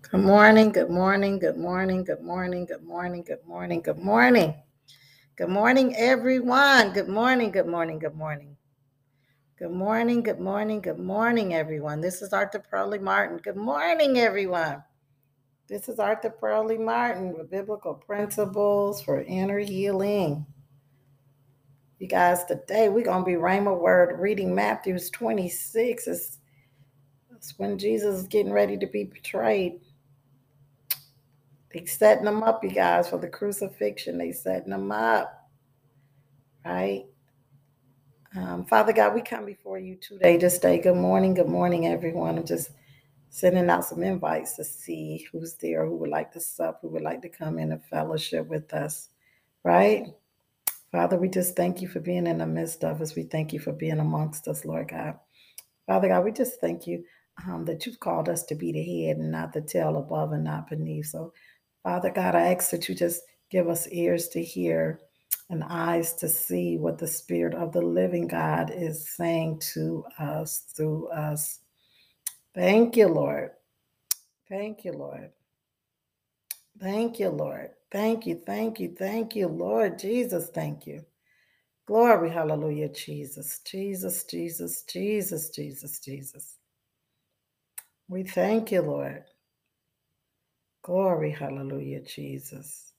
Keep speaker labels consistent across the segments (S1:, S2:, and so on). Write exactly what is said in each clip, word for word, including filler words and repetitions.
S1: Good morning, good morning, good morning, good morning, good morning, good morning, good morning. Good morning, everyone. Good morning, good morning, good morning. Good morning, good morning, good morning, everyone. This is Arthur Pearlie Martin. Good morning, everyone. This is Arthur Pearlie Martin with Biblical Principles for Inner Healing. You guys, today we're going to be Rhema Word reading Matthew twenty-six. It's, it's when Jesus is getting ready to be betrayed. They setting them up, you guys, for the crucifixion. They setting them up, right? Um, Father God, we come before you today, this day. Good morning, good morning, everyone. I'm just sending out some invites to see who's there, who would like to sup, who would like to come in and fellowship with us, right? Father, we just thank you for being in the midst of us. We thank you for being amongst us, Lord God. Father God, we just thank you um, that you've called us to be the head and not the tail, above and not beneath. So, Father God, I ask that you just give us ears to hear and eyes to see what the Spirit of the living God is saying to us, through us. Thank you, Lord. Thank you, Lord. Thank you, Lord. Thank you, thank you, thank you, Lord Jesus. Thank you. Glory, hallelujah, Jesus. Jesus, Jesus, Jesus, Jesus, Jesus. We thank you, Lord. Glory, hallelujah, Jesus.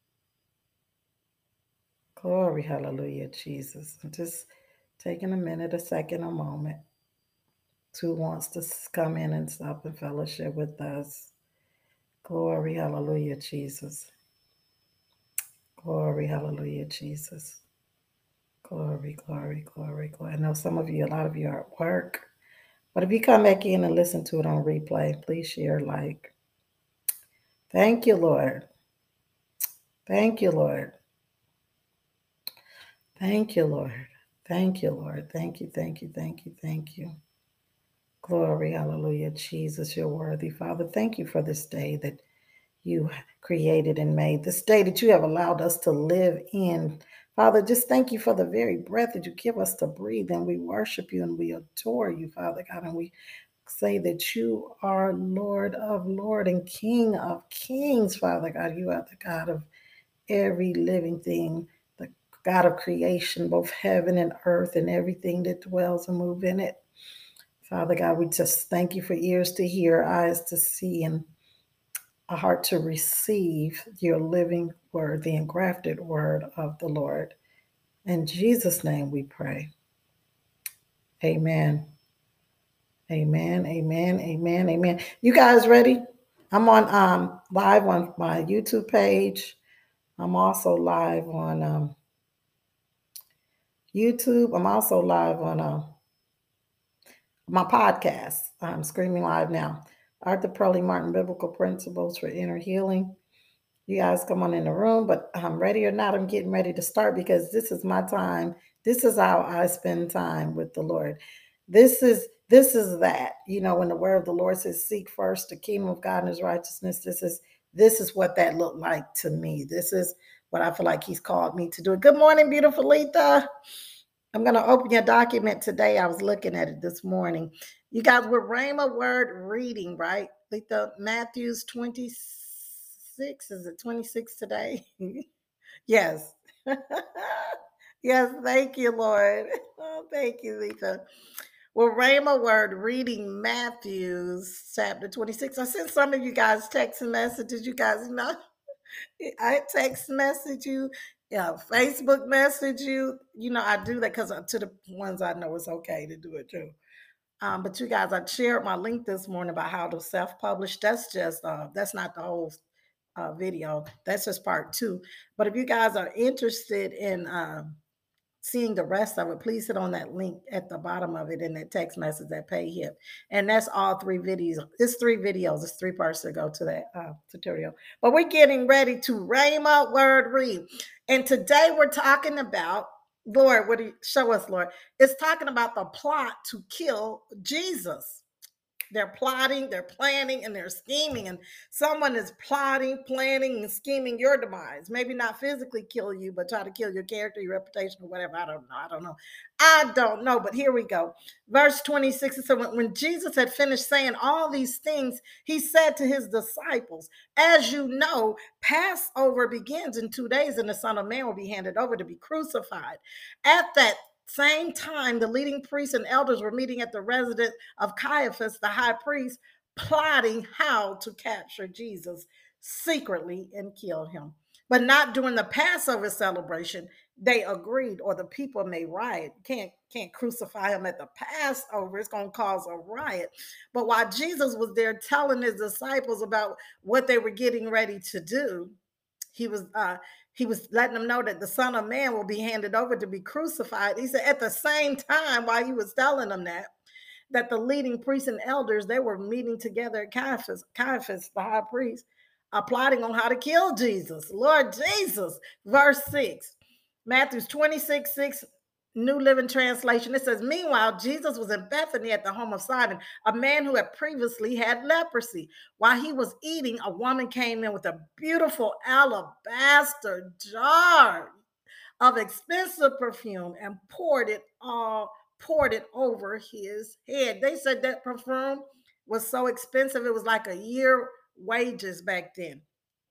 S1: Glory, hallelujah, Jesus. I'm just taking a minute, a second, a moment. Who wants to come in and stop and fellowship with us? Glory, hallelujah, Jesus. Glory, hallelujah, Jesus. Glory, glory, glory, glory. I know some of you, a lot of you are at work, but if you come back in and listen to it on replay, please share, like. Thank you, Lord. Thank you, Lord. Thank you, Lord. Thank you, Lord. Thank you, thank you, thank you, thank you. Glory, hallelujah, Jesus, you're worthy. Father, thank you for this day that you created and made, this day that you have allowed us to live in. Father, just thank you for the very breath that you give us to breathe, and we worship you and we adore you, Father God, and we say that you are Lord of Lord and King of Kings, Father God. You are the God of every living thing, the God of creation, both heaven and earth and everything that dwells and moves in it. Father God, we just thank you for ears to hear, eyes to see, and a heart to receive your living word, the engrafted word of the Lord. In Jesus' name we pray. Amen. Amen. Amen. Amen. Amen. You guys ready? I'm on um live on my YouTube page. I'm also live on um YouTube. I'm also live on uh, my podcast. I'm streaming live now. Arthur Pearlie Martin, Biblical Principles for Inner Healing. You guys come on in the room, but I'm ready or not, I'm getting ready to start because this is my time. This is how I spend time with the Lord. This is this is that. You know, when the word of the Lord says, seek first the kingdom of God and his righteousness, this is this is what that looked like to me. This is what I feel like he's called me to do. Good morning, beautiful Letha. I'm going to open your document today. I was looking at it this morning. You guys were Rhema word reading, right? Letha, Matthew's twenty-six. Is it twenty-six today? Yes. Yes, thank you, Lord. Oh, thank you, Letha. Well, Rhema word reading Matthew's chapter twenty-six. I sent some of you guys text messages. You guys know I text message you, yeah, Facebook message you. You know, I do that because to the ones I know it's okay to do it too. Um, but you guys, I shared my link this morning about how to self-publish. That's just uh, that's not the whole uh, video. That's just part two. But if you guys are interested in um, seeing the rest of it, please hit on that link at the bottom of it in that text message that pay hip. And that's all three videos. It's three videos. It's three parts to go to that uh, tutorial. But we're getting ready to Rhema word read. And today we're talking about, Lord, what do you show us, Lord? It's talking about the plot to kill Jesus. They're plotting, they're planning, and they're scheming. And someone is plotting, planning, and scheming your demise. Maybe not physically kill you, but try to kill your character, your reputation, or whatever. I don't know. I don't know. I don't know. But here we go. Verse twenty-six. It said, when, when Jesus had finished saying all these things, he said to his disciples, as you know, Passover begins in two days, and the Son of Man will be handed over to be crucified. At that same time, the leading priests and elders were meeting at the residence of Caiaphas, the high priest, plotting how to capture Jesus secretly and kill him. But not during the Passover celebration. They agreed, or the people may riot. Can't can't crucify him at the Passover. It's going to cause a riot. But while Jesus was there telling his disciples about what they were getting ready to do, he was uh, he was letting them know that the Son of Man will be handed over to be crucified. He said at the same time, while he was telling them that, that the leading priests and elders, they were meeting together at Caiaphas, Caiaphas, the high priest, uh, plotting on how to kill Jesus. Lord Jesus. Verse six, Matthew twenty-six, six, New Living Translation. It says, meanwhile, Jesus was in Bethany at the home of Simon, a man who had previously had leprosy. While he was eating, a woman came in with a beautiful alabaster jar of expensive perfume and poured it all poured it over his head. They said that perfume was so expensive, it was like a year wages back then.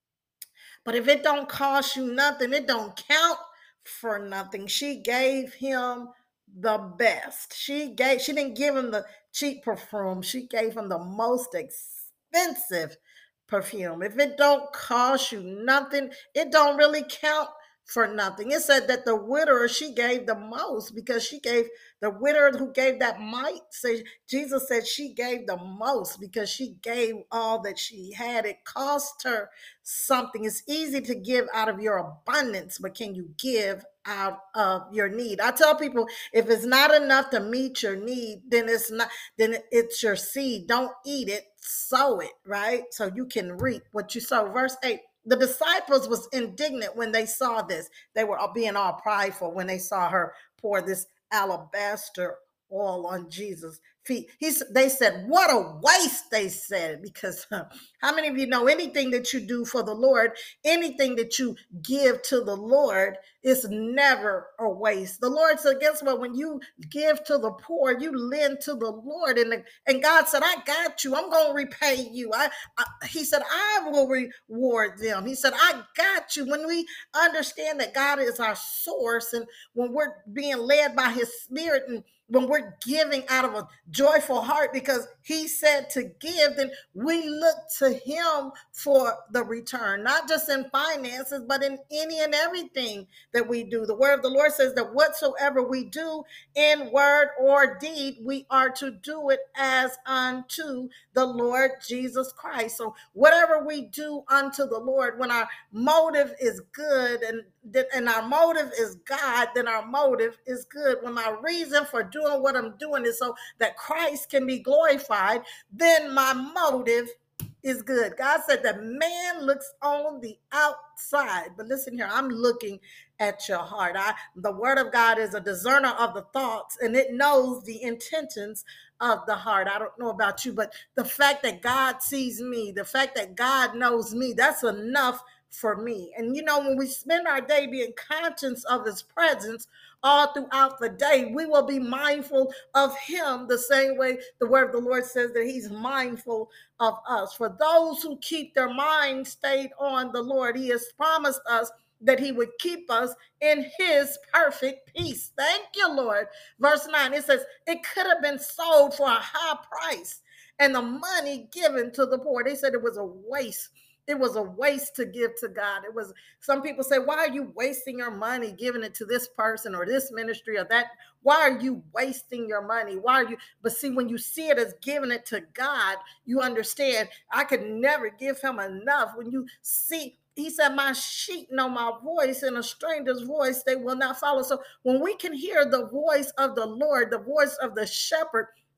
S1: But if it don't cost you nothing, it don't count for nothing. She gave him the best. She gave she didn't give him the cheap perfume. She gave him the most expensive perfume. If it don't cost you nothing, it don't really count for nothing. It said that the widower, she gave the most because she gave the widower who gave that mite. Say Jesus said she gave the most because she gave all that she had. It cost her something. It's easy to give out of your abundance, but can you give out of your need? I tell people, if it's not enough to meet your need, then it's not, then it's your seed. Don't eat it, sow it, right? So you can reap what you sow. Verse eight. The disciples was indignant when they saw this. They were being all prideful when they saw her pour this alabaster oil on Jesus' feet. He, they said, what a waste, they said, because huh, how many of you know anything that you do for the Lord, anything that you give to the Lord is never a waste. The Lord said, guess what? When you give to the poor, you lend to the Lord. And, the, and God said, I got you. I'm going to repay you. I, I, he said, I will reward them. He said, I got you. When we understand that God is our source, and when we're being led by his spirit, and when we're giving out of a joyful heart because he said to give, then we look to him for the return, not just in finances, but in any and everything that we do. The word of the Lord says that whatsoever we do in word or deed, we are to do it as unto the Lord Jesus Christ. So whatever we do unto the Lord, when our motive is good and and our motive is God, then our motive is good. When my reason for doing what I'm doing is so that Christ can be glorified, then my motive is good. God said that man looks on the outside, but listen here, I'm looking at your heart. I, the word of God is a discerner of the thoughts, and it knows the intentions of the heart. I don't know about you, but the fact that God sees me, the fact that God knows me, that's enough for me. And you know, when we spend our day being conscious of his presence all throughout the day, we will be mindful of him the same way the word of the Lord says that he's mindful of us. For those who keep their mind stayed on the Lord, he has promised us that he would keep us in his perfect peace. Thank you, Lord. Verse nine, it says, it could have been sold for a high price and the money given to the poor. They said it was a waste. It was a waste to give to God. It was, some people say, why are you wasting your money giving it to this person or this ministry or that? Why are you wasting your money? Why are you? But see, when you see it as giving it to God, you understand, I could never give him enough. When you see, he said, my sheep know my voice, and a stranger's voice they will not follow. So when we can hear the voice of the Lord, the voice of the shepherd,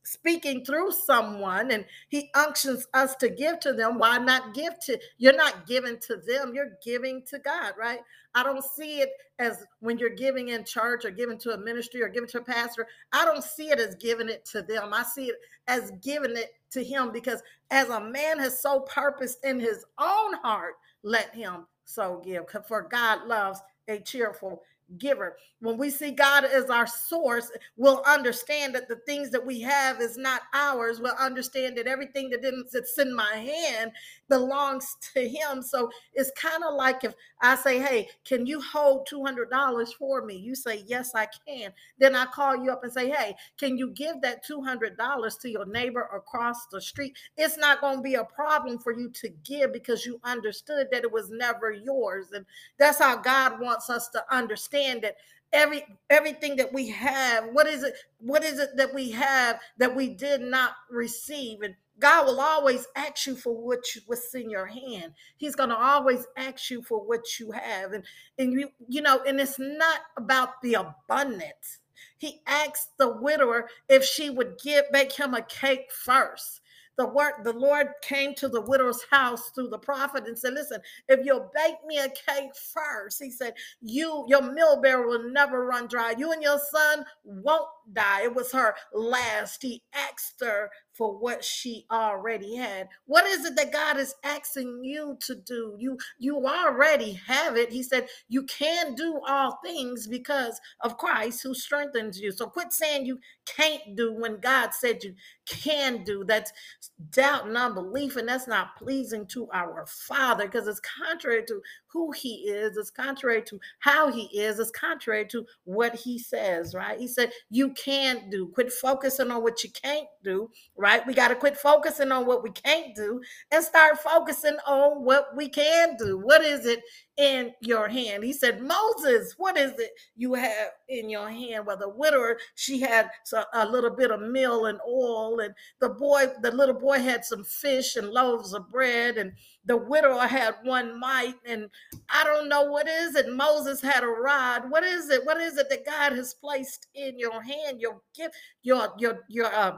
S1: speaking through someone and he unctions us to give to them. Why not give to, you're not giving to them, you're giving to God, right? I don't see it as when you're giving in church or giving to a ministry or giving to a pastor. I don't see it as giving it to them. I see it as giving it to him, because as a man has so purposed in his own heart, let him so give. For God loves a cheerful giver. When we see God as our source, we'll understand that the things that we have is not ours. We'll understand that everything that didn't that's in my hand belongs to him. So it's kind of like if I say, hey, can you hold two hundred dollars for me? You say, yes, I can. Then I call you up and say, hey, can you give that two hundred dollars to your neighbor across the street? It's not going to be a problem for you to give, because you understood that it was never yours. And that's how God wants us to understand that every everything that we have, what is it what is it that we have that we did not receive? And God will always ask you for what you, what's in your hand. He's going to always ask you for what you have. And and you you know, and it's not about the abundance. He asked the widower if she would give make him a cake first. The word the Lord came to the widow's house through the prophet and said, listen, if you'll bake me a cake first, he said, you, your meal barrel will never run dry. You and your son won't die. It was her last. He asked her for what she already had. What is it that God is asking you to do? You, you already have it. He said, you can do all things because of Christ who strengthens you. So quit saying you can't do when God said you can do. That's doubt and unbelief, and that's not pleasing to our Father, because it's contrary to who he is, it's contrary to how he is, it's contrary to what he says, right? He said you can do. Quit focusing on what you can't do, right? We got to quit focusing on what we can't do and start focusing on what we can do. What is it in your hand? He said, Moses, what is it you have in your hand? Well, the widower, she had a little bit of meal and oil, and the boy, the little boy had some fish and loaves of bread, and the widower had one mite, and I don't know what is it. Moses had a rod. What is it? What is it that God has placed in your hand? Your gift, your your your uh,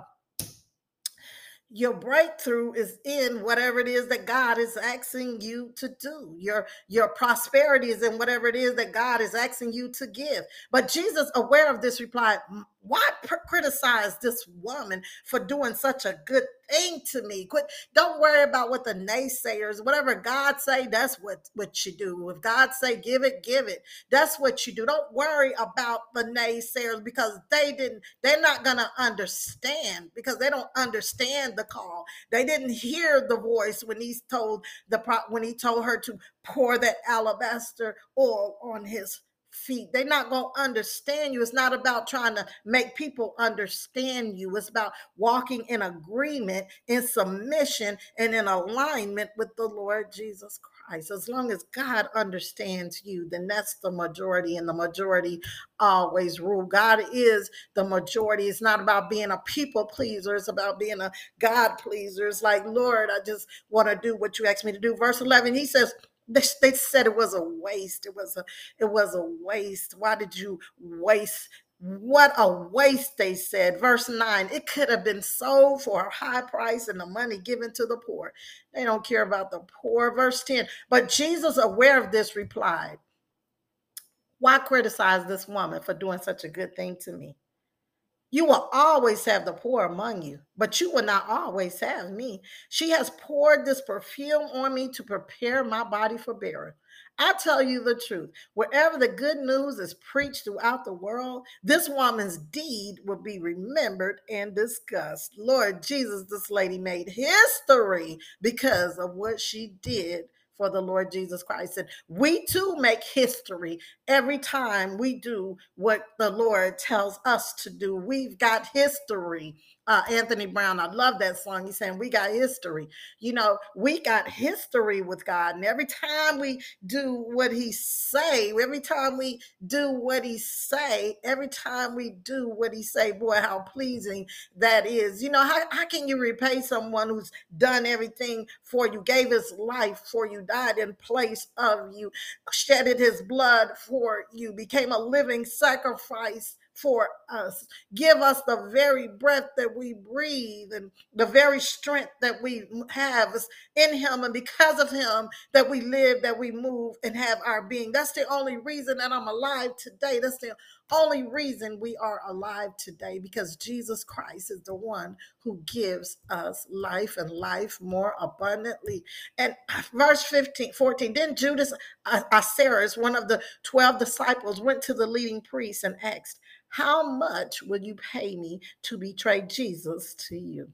S1: your breakthrough is in whatever it is that God is asking you to do. Your, your prosperity is in whatever it is that God is asking you to give. But Jesus, aware of this, replied, why criticize this woman for doing such a good thing to me? Quit. Don't worry about what the naysayers, whatever God say, that's what, what you do. If God say, give it, give it. That's what you do. Don't worry about the naysayers, because they didn't, they're not going to understand, because they don't understand the call. They didn't hear the voice when he told the, when he told her to pour that alabaster oil on his feet. They're not going to understand you. It's not about trying to make people understand you. It's about walking in agreement, in submission, and in alignment with the Lord Jesus Christ. As long as God understands you, then that's the majority, and the majority always rule. God is the majority. It's not about being a people pleaser. It's about being a God pleaser. It's like, Lord, I just want to do what you asked me to do. Verse eleven, he says, They, they said it was a waste. It was a, it was a waste. Why did you waste? What a waste, they said. Verse nine, it could have been sold for a high price and the money given to the poor. They don't care about the poor. Verse ten, but Jesus, aware of this, replied, why criticize this woman for doing such a good thing to me? You will always have the poor among you, but you will not always have me. She has poured this perfume on me to prepare my body for burial. I tell you the truth, wherever the good news is preached throughout the world, this woman's deed will be remembered and discussed. Lord Jesus, this lady made history because of what she did for the Lord Jesus Christ. And we too make history every time we do what the Lord tells us to do. We've got history. Uh, Anthony Brown, I love that song. He's saying we got history. You know, we got history with God. And every time we do what he say, every time we do what he say, every time we do what he say, boy, how pleasing that is. You know, how, how can you repay someone who's done everything for you, gave his life for you, died in place of you, shedded his blood for you, became a living sacrifice for us, give us the very breath that we breathe and the very strength that we have is in him. And because of him that we live, that we move and have our being. That's the only reason that I'm alive today. That's the only reason we are alive today, because Jesus Christ is the one who gives us life and life more abundantly. And verse fifteen, fourteen, then Judas Iscariot, one of the twelve disciples, went to the leading priests and asked, how much will you pay me to betray Jesus to you?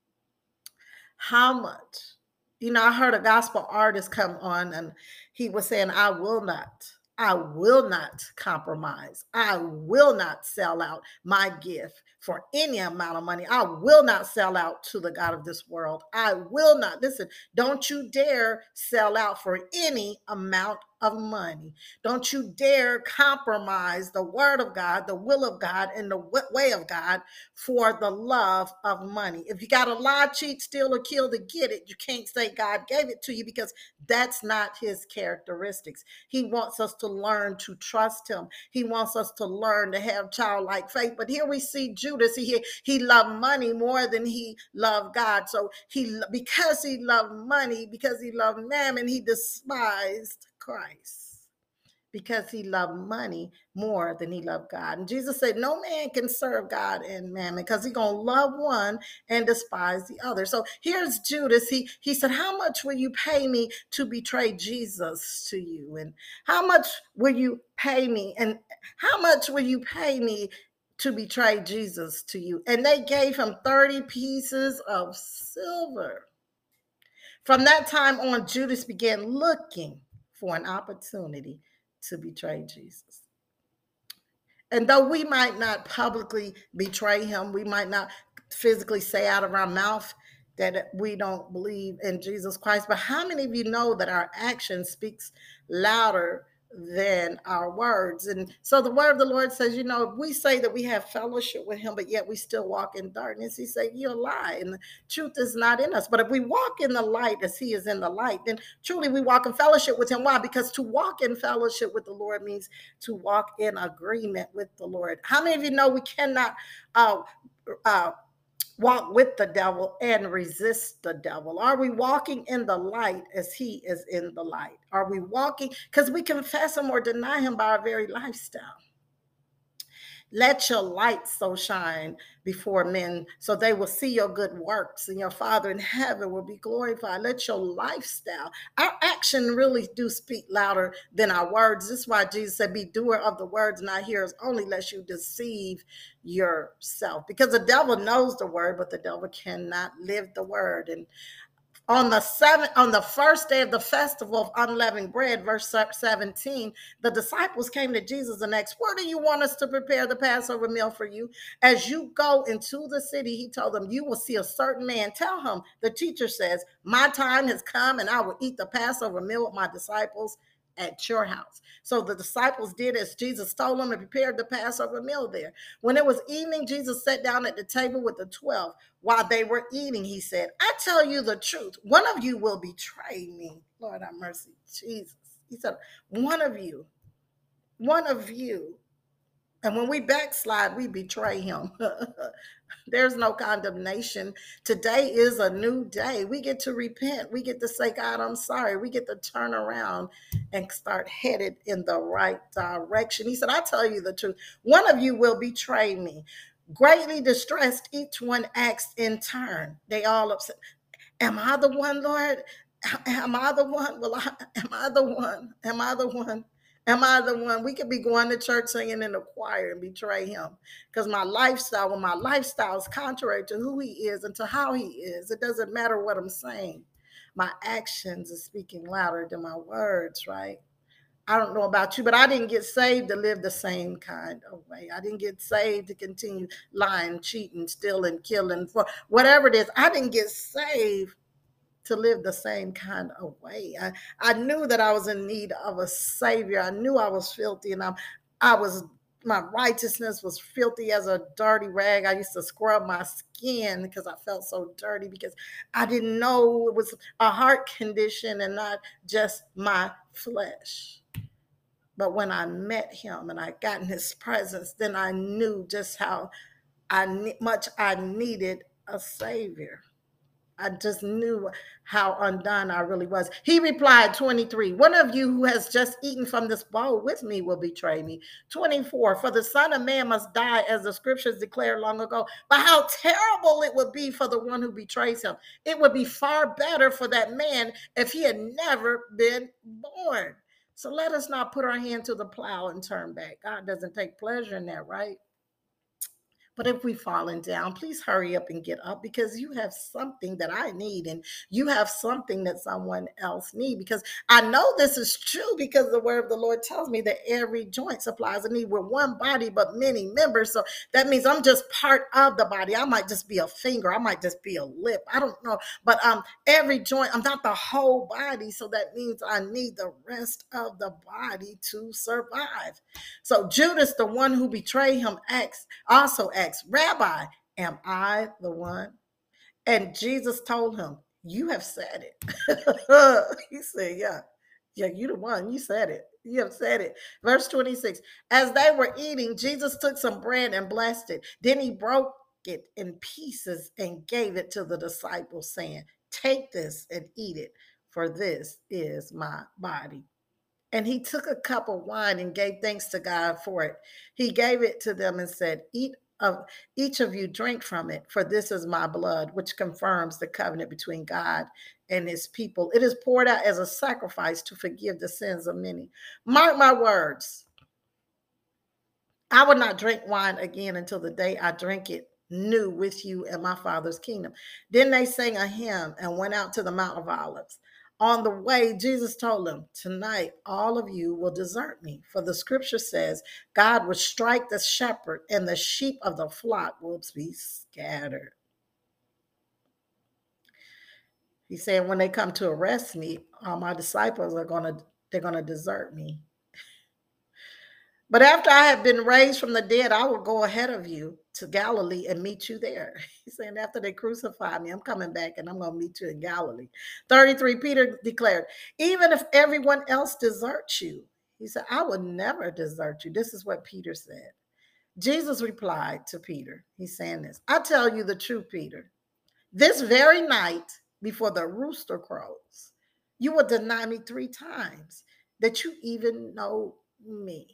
S1: How much? You know, I heard a gospel artist come on and he was saying, I will not, I will not compromise. I will not sell out my gift for any amount of money. I will not sell out to the God of this world. I will not. Listen, don't you dare sell out for any amount of money. Don't you dare compromise the word of God, the will of God, and the way of God for the love of money. If you got to lie, cheat, steal, or kill to get it, you can't say God gave it to you, because that's not his characteristics. He wants us to learn to trust him. He wants us to learn to have childlike faith. But here we see Judas, he, he loved money more than he loved God. So he, because he loved money, because he loved mammon, he despised Christ, because he loved money more than he loved God. And Jesus said, no man can serve God and mammon, because he's going to love one and despise the other. So here's Judas. He, he said, how much will you pay me to betray Jesus to you? And how much will you pay me? And how much will you pay me to betray Jesus to you? And they gave him thirty pieces of silver. From that time on, Judas began looking for an opportunity to betray Jesus. And though we might not publicly betray him, we might not physically say out of our mouth that we don't believe in Jesus Christ, but how many of you know that our action speaks louder than our words? And so the word of the Lord says, you know, if we say that we have fellowship with him, but yet we still walk in darkness, he said, you're a lie, and the truth is not in us. But if we walk in the light as he is in the light, then truly we walk in fellowship with him. Why? Because to walk in fellowship with the Lord means to walk in agreement with the Lord. How many of you know we cannot uh, uh, walk with the devil and resist the devil? Are we walking in the light as he is in the light? Are we walking? Because we confess him or deny him by our very lifestyle. Let your light so shine before men so they will see your good works, and your Father in heaven will be glorified. Let your lifestyle, our action really do speak louder than our words. This is why Jesus said, be doer of the words, not hearers only, lest you deceive yourself. Because the devil knows the word, but the devil cannot live the word. And on the seventh, on the first day of the festival of unleavened bread, verse seventeen, the disciples came to Jesus and asked, where do you want us to prepare the Passover meal for you? As you go into the city, he told them, you will see a certain man. Tell him, the teacher says, my time has come and I will eat the Passover meal with my disciples at your house. So the disciples did as Jesus told them and prepared the Passover meal there. When it was evening, Jesus sat down at the table with the twelve. While they were eating, he said, I tell you the truth, one of you will betray me. Lord have mercy, Jesus. He said, one of you, one of you. And when we backslide, we betray him. There's no condemnation. Today is a new day. We get to repent. We get to say, God, I'm sorry. We get to turn around and start headed in the right direction. He said, I tell you the truth. One of you will betray me. Greatly distressed, each one asked in turn. They all upset. Am I the one, Lord? Am I the one? Well, I, am I the one? Am I the one? Am I the one? We could be going to church singing in the choir and betray him, because my lifestyle, when my lifestyle is contrary to who he is and to how he is, it doesn't matter what I'm saying. My actions are speaking louder than my words, right? I don't know about you, but I didn't get saved to live the same kind of way. I didn't get saved to continue lying, cheating, stealing, killing, for whatever it is. I didn't get saved to live the same kind of way. I, I knew that I was in need of a savior. I knew I was filthy, and I, I was, my righteousness was filthy as a dirty rag. I used to scrub my skin because I felt so dirty, because I didn't know it was a heart condition and not just my flesh. But when I met him and I got in his presence, then I knew just how I much I needed a savior. I just knew how undone I really was. He replied, twenty-three, one of you who has just eaten from this bowl with me will betray me. twenty-four, for the Son of Man must die as the scriptures declared long ago. But how terrible it would be for the one who betrays him. It would be far better for that man if he had never been born. So let us not put our hand to the plow and turn back. God doesn't take pleasure in that, right? But if we've fallen down, please hurry up and get up, because you have something that I need, and you have something that someone else needs. Because I know this is true, because the word of the Lord tells me that every joint supplies a need. We're one body, but many members. So that means I'm just part of the body. I might just be a finger. I might just be a lip. I don't know. But um, every joint, I'm not the whole body. So that means I need the rest of the body to survive. So Judas, the one who betrayed him, asked, also asked, Rabbi, am I the one? And Jesus told him, you have said it. He said, yeah, yeah, you the one. You said it. You have said it. Verse twenty-six, as they were eating, Jesus took some bread and blessed it. Then he broke it in pieces and gave it to the disciples, saying, take this and eat it, for this is my body. And he took a cup of wine and gave thanks to God for it. He gave it to them and said, eat of each of you drink from it, for this is my blood, which confirms the covenant between God and his people. It is poured out as a sacrifice to forgive the sins of many. Mark my words, I will not drink wine again until the day I drink it new with you in my Father's kingdom. Then they sang a hymn and went out to the Mount of Olives. On the way, Jesus told them, tonight all of you will desert me, for the scripture says God will strike the shepherd and the sheep of the flock will be scattered. He said, when they come to arrest me, all my disciples are going to, they're going to desert me. But after I have been raised from the dead, I will go ahead of you to Galilee and meet you there. He's saying, after they crucify me, I'm coming back and I'm going to meet you in Galilee. thirty-three, Peter declared, even if everyone else deserts you, he said, I will never desert you. This is what Peter said. Jesus replied to Peter, he's saying this, I tell you the truth, Peter, this very night before the rooster crows, you will deny me three times that you even know me.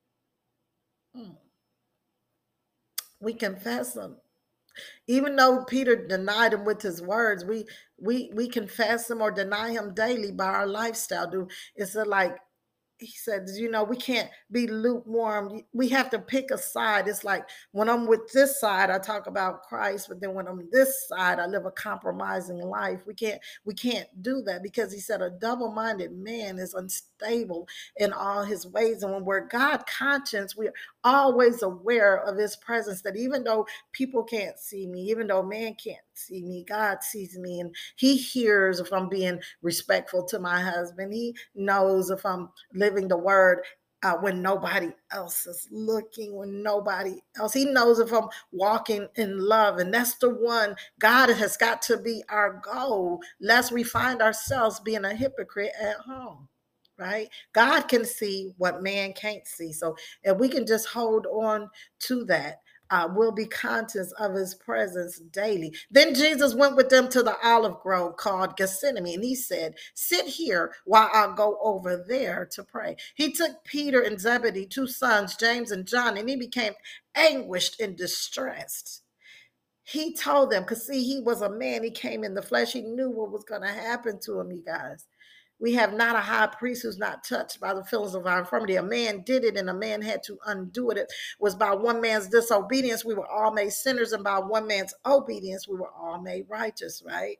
S1: We confess them. Even though Peter denied him with his words, we we we confess him or deny him daily by our lifestyle. Do it's like he said, you know, we can't be lukewarm. We have to pick a side. It's like when I'm with this side, I talk about Christ, but then when I'm this side, I live a compromising life. We can't, we can't do that, because he said a double-minded man is unstable in all his ways. And when we're God conscious, we're always aware of his presence, that even though people can't see me, even though man can't see me, God sees me, and he hears if I'm being respectful to my husband. He knows if I'm living the word uh, when nobody else is looking, when nobody else. He knows if I'm walking in love, and that's the one. God has got to be our goal, lest we find ourselves being a hypocrite at home. Right? God can see what man can't see. So if we can just hold on to that, uh, we'll be conscious of his presence daily. Then Jesus went with them to the olive grove called Gethsemane, and he said, sit here while I go over there to pray. He took Peter and Zebedee, two sons, James and John, and he became anguished and distressed. He told them, because see, he was a man, he came in the flesh, he knew what was going to happen to him, you guys. We have not a high priest who's not touched by the feelings of our infirmity. A man did it, and a man had to undo it. It was by one man's disobedience we were all made sinners, and by one man's obedience we were all made righteous, right?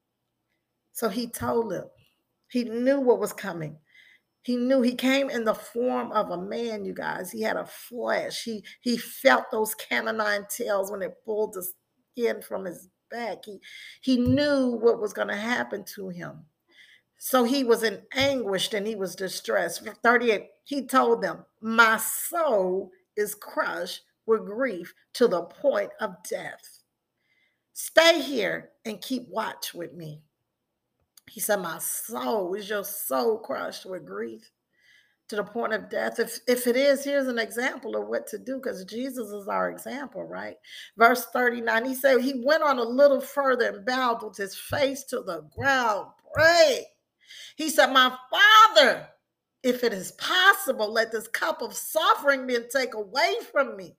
S1: So he told them. He knew what was coming. He knew. He came in the form of a man, you guys. He had a flesh. He, he felt those canine tails when it pulled the skin from his back. He, he knew what was going to happen to him. So he was in anguish and he was distressed. thirty-eight, he told them, my soul is crushed with grief to the point of death. Stay here and keep watch with me. He said, my soul, is your soul crushed with grief? to the point of death. If if it is, here's an example of what to do, because Jesus is our example, right? Verse thirty-nine, he said he went on a little further and bowed with his face to the ground, prayed. He said, my Father, if it is possible, let this cup of suffering be taken away from me.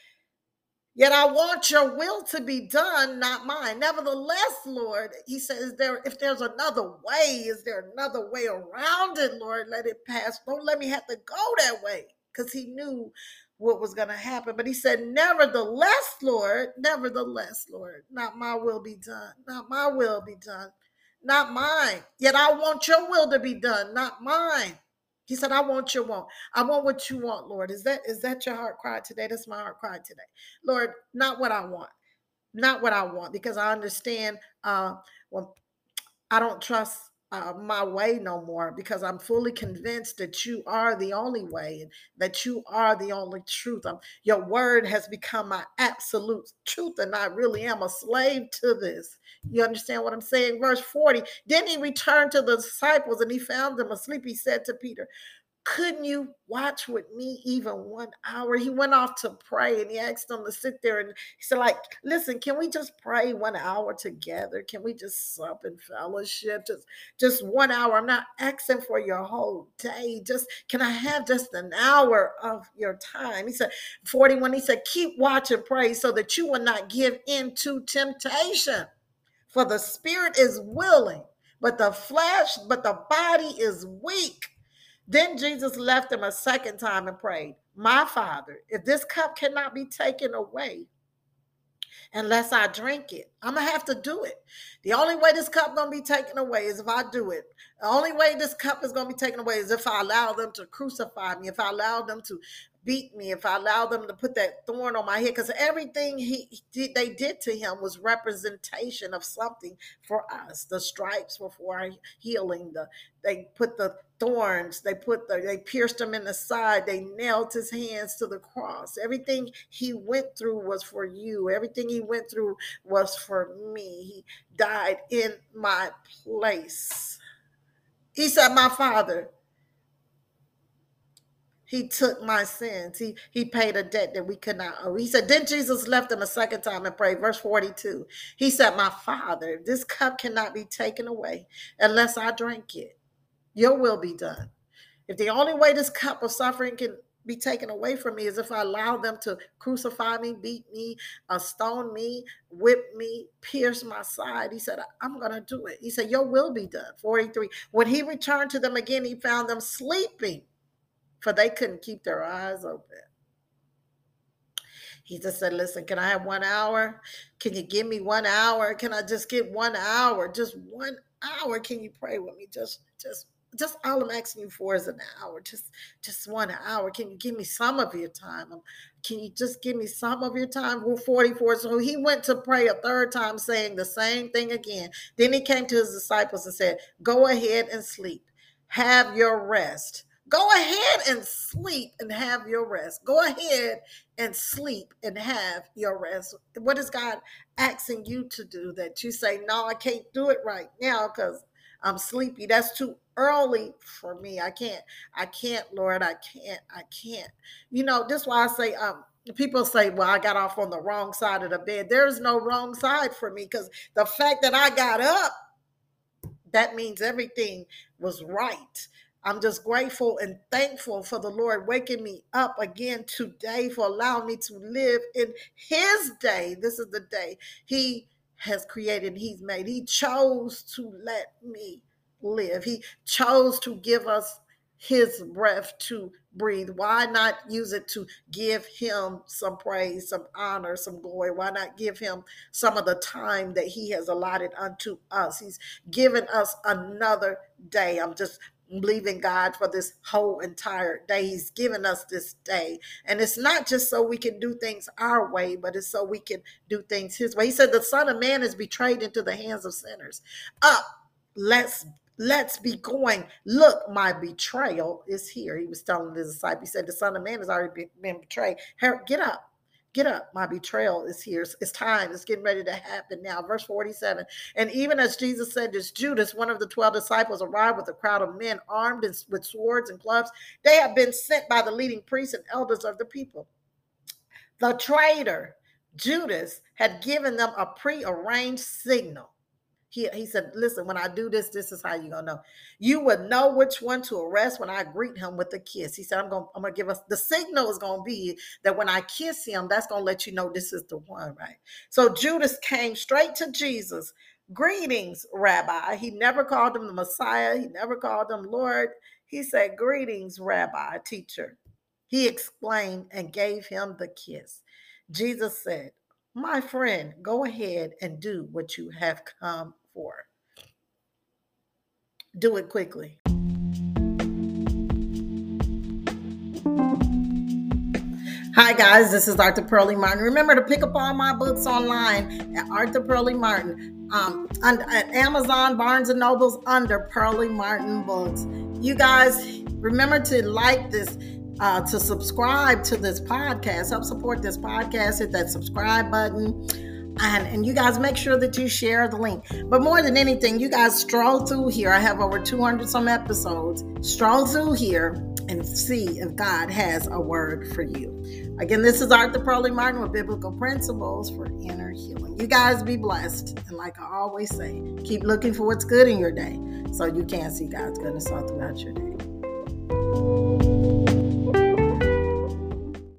S1: Yet I want your will to be done, not mine. Nevertheless, Lord, he says, there, if there's another way, is there another way around it, Lord? Let it pass. Don't let me have to go that way, because he knew what was going to happen. But he said, nevertheless, Lord, nevertheless, Lord, not my will be done, not my will be done, not mine. Yet I want your will to be done, not mine. He said, I want your want. I want what you want, Lord. Is that is that your heart cry today? That's my heart cry today. Lord, not what I want. Not what I want, because I understand uh, well, I don't trust uh, my way no more, because I'm fully convinced that you are the only way and that you are the only truth. Um, your word has become my absolute truth, and I really am a slave to this. You understand what I'm saying? Verse forty, then he returned to the disciples and he found them asleep. He said to Peter, couldn't you watch with me even one hour? He went off to pray and he asked them to sit there, and he said, like, listen, can we just pray one hour together? Can we just sup and fellowship? Just, just one hour. I'm not asking for your whole day. Just, can I have just an hour of your time? He said, forty-one, he said, keep watch and pray so that you will not give in to temptation. For the spirit is willing, but the flesh, but the body is weak. Then Jesus left them a second time and prayed, my Father, if this cup cannot be taken away unless I drink it, I'm going to have to do it. The only way this cup going to be taken away is if I do it. The only way this cup is going to be taken away is if I allow them to crucify me, if I allow them to beat me, if I allow them to put that thorn on my head, because everything he, he they did to him was representation of something for us. The stripes were for our healing. The they put the thorns, they put the they pierced him in the side, they nailed his hands to the cross. Everything he went through was for you. Everything he went through was for me. He died in my place. He said, my Father, he took my sins. He he paid a debt that we could not owe. He said, then Jesus left him a second time and prayed. Verse forty-two. He said, my Father, this cup cannot be taken away unless I drink it. Your will be done. If the only way this cup of suffering can be taken away from me is if I allow them to crucify me, beat me, uh, stone me, whip me, pierce my side, he said, I'm going to do it. He said, your will be done. forty-three. When he returned to them again, he found them sleeping, for they couldn't keep their eyes open. He just said, listen, can I have one hour? Can you give me one hour? Can I just get one hour? Just one hour. Can you pray with me? Just, just, just all I'm asking you for is an hour. Just, just one hour. Can you give me some of your time? Can you just give me some of your time? We're forty-four. So he went to pray a third time, saying the same thing again. Then he came to his disciples and said, go ahead and sleep. Have your rest. Go ahead and sleep and have your rest. Go ahead and sleep and have your rest. What is God asking you to do that you say, no, I can't do it right now because I'm sleepy. That's too early for me. I can't, I can't, Lord, I can't, I can't. You know, this is why I say, um, people say, well, I got off on the wrong side of the bed. There's no wrong side for me, because the fact that I got up, that means everything was right. I'm just grateful and thankful for the Lord waking me up again today, for allowing me to live in his day. This is the day he has created, he's made. He chose to let me live. He chose to give us his breath to breathe. Why not use it to give him some praise, some honor, some glory? Why not give him some of the time that he has allotted unto us? He's given us another day. I'm just believing God for this whole entire day. He's given us this day. And it's not just so we can do things our way, but it's so we can do things his way. He said the Son of Man is betrayed into the hands of sinners. Up, let's Let's be going. Look, my betrayal is here. He was telling his disciples, he said, the Son of Man has already been betrayed. Get up. Get up, my betrayal is here. It's time. It's getting ready to happen now. Verse forty-seven. And even as Jesus said this, Judas, one of the twelve disciples, arrived with a crowd of men armed with swords and clubs. They had been sent by the leading priests and elders of the people. The traitor, Judas, had given them a prearranged signal. He, he said, listen, when I do this, this is how you're going to know. You would know which one to arrest when I greet him with a kiss. He said, I'm going I'm going to give us, the signal is going to be that when I kiss him, that's going to let you know this is the one, right? So Judas came straight to Jesus. Greetings, Rabbi. He never called him the Messiah. He never called him Lord. He said, greetings, Rabbi, teacher. He explained and gave him the kiss. Jesus said, my friend, go ahead and do what you have come for. Do it quickly. Hi guys, this is Arthur Pearlie Martin. Remember to pick up all my books online at Arthur Pearlie Martin, um, at Amazon, Barnes and Nobles, under Pearlie Martin Books. You guys, remember to like this, uh, to subscribe to this podcast. Help support this podcast. Hit that subscribe button. And, and you guys make sure that you share the link. But more than anything, you guys stroll through here. I have over two hundred some episodes. Stroll through here and see if God has a word for you. Again, this is Arthur Pearlie Martin with Biblical Principles for Inner Healing. You guys be blessed. And like I always say, keep looking for what's good in your day so you can see God's goodness all throughout your day.